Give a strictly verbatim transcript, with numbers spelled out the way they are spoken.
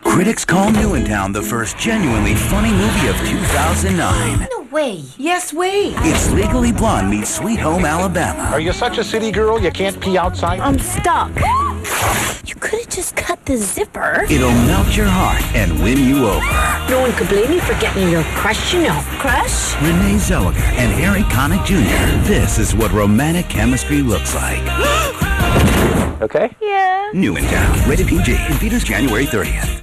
Critics call Newentown the first genuinely funny movie of two thousand nine. No way. Yes, way. It's Legally Blonde meets Sweet Home Alabama. Are you such a city girl you can't pee outside? I'm stuck. You could have just cut the zipper. It'll melt your heart and win you over. No one could blame you for getting your crush, you know. Crush? Renee Zellweger and Harry Connick Junior This is what romantic chemistry looks like. Okay. Yeah. Newentown, rated P G, in theaters January thirtieth.